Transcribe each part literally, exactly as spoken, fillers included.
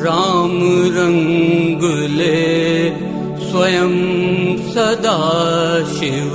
राम रंग ले स्वयं सदा शिव,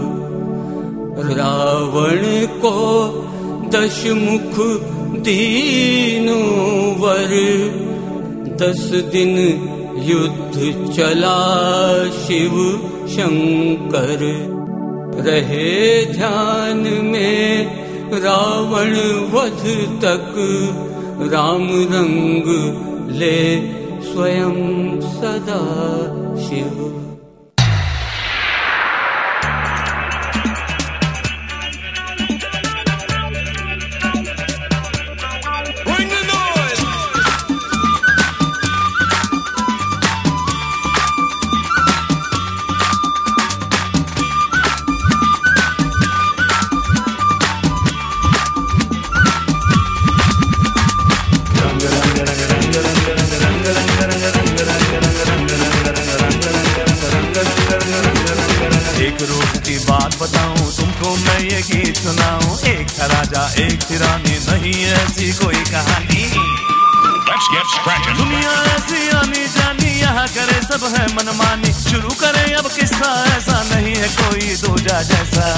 रावण को दशमुख दीनों वर, दस दिन युद्ध चला शिव शंकर। रहे ध्यान में रावण वध तक, राम रंग ले स्वयं सदा शिव। एक रोज की बात बताऊं तुमको मैं ये गीत सुनाऊं, एक था राजा एक थी रानी, नहीं ऐसी कोई कहानी। Let's get scratching. दुनिया ऐसी आनी जानी, यहाँ करे सब है मनमानी, शुरू करे अब किस्सा ऐसा नहीं है कोई दूजा जैसा।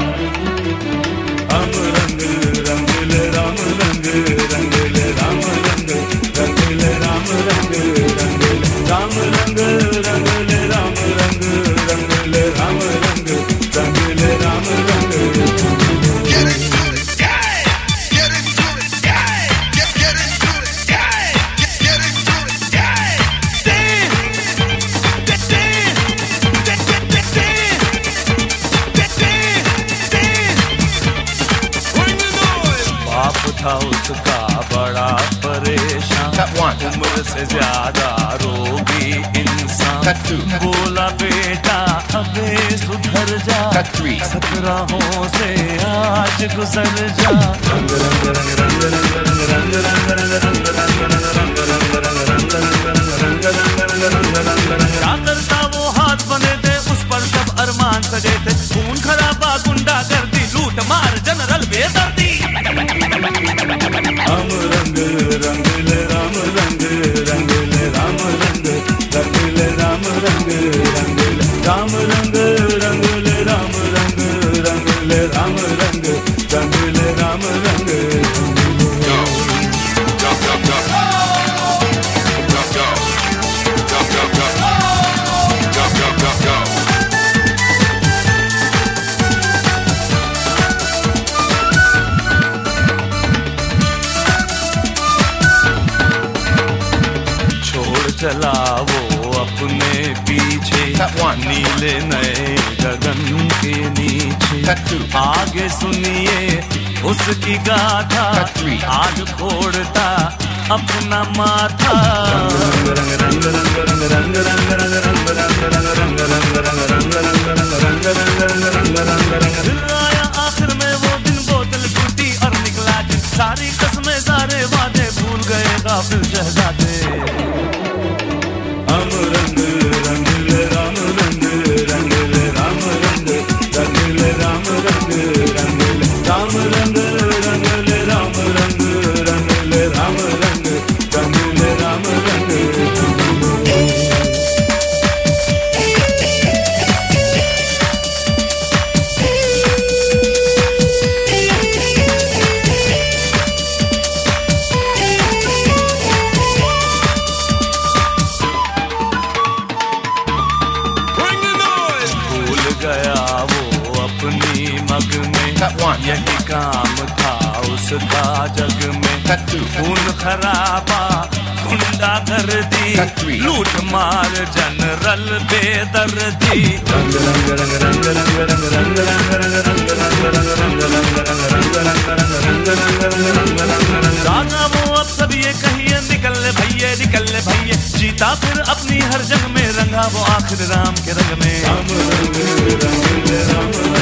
राम रंग रंगले राम रंग रंगले राम रंग रंगले राम रंग रंगले राम रंग रंगले राम रंग रंगले राम रंग रंगले राम रंग। Get into it, guy. Get into it, guy. Get get into it, guy. Get get into it, guy. Dance, dance, dance, dance, dance, dance, dance. Bring the noise. बाप था उसका बड़ा परेशान, उम्र से ज्यादा रोगी इंसान। बोला बेटा अबे सुधर जा, सत्रहों से आज गुजर जा। रंग रंग रंग रंग रंग रंग रंग रंग रंग रंग रंग रंग रंग रंग। क्या करता वो हाथ बने थे, उस पर सब अरमान सजे थे, खून खराबा गुंडा गर्दी लूट मार जनरल बेदर्दी। राम रंग रंगले राम रंग रंगले राम रंग रंगले राम रंग रंगले राम रंग रंगले राम रंग रंगले राम रंग रंगले राम रंग। Go, go, go, go, go, go, go, go, go, go, go, go, go. चला वो अपने पीछे, नीले नए गगन के नीचे। आगे सुनिए उसकी गाथा, आज फोड़ता अपना माथा। रंग रंग रंग रंग रंग रंग रंग रंग रंग रंग रंग रंग रंग रंग रंग रंग रंग रंग रंग। दिल आया आखिर में वो दिन, बोतल टूटी और निकला जिन, सारी कसमें सारे वादे भूल गए गाफिल शहजादे। राम रंग रंगले राम रंग रंगले राम रंग रंगले राम रंग रंगले राम रंग रंगले राम रंग रंगले राम रंग रंगले राम रंग। गया वो अपनी मग में, यही काम था उसका जग में। खून खराबा गुंडा कर दी, लूट मार जनरल बेदर्दी। रंग रंग रंग रंग रंग रंग रंग रंग रंग रंग रंग रंग रंग रंग रंग रंग रंग रंग। राजा वो अब सब ये कहिए, निकल ले भैये निकल ले भैये, जीता फिर अपनी हर जंग में, रंगा वो आखिर राम के रंग में। राम रंग रंगले राम